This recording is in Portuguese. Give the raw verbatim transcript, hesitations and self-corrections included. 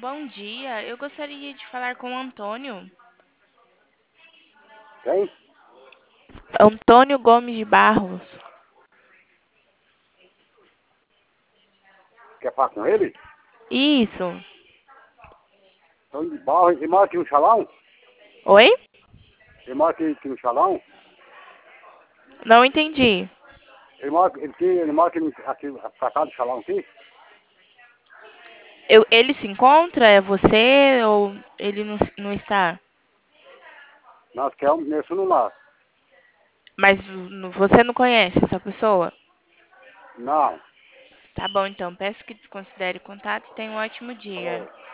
Bom dia, eu gostaria de falar com o Antônio. Quem? Antônio Gomes de Barros. Quer falar com ele? Isso. Então, de barro, ele mora aqui no salão? Oi? Ele mora aqui, aqui no salão? Não entendi. Ele mora, ele, aqui, ele mora aqui, no- aqui pra cá do salão aqui? Eu- ele se encontra? É você ou ele não, não está? Nós queremos meu celular. Mas n- você não conhece essa pessoa? Não. Tá bom, então. Peço que desconsidere o contato e tenha um ótimo dia. Falou.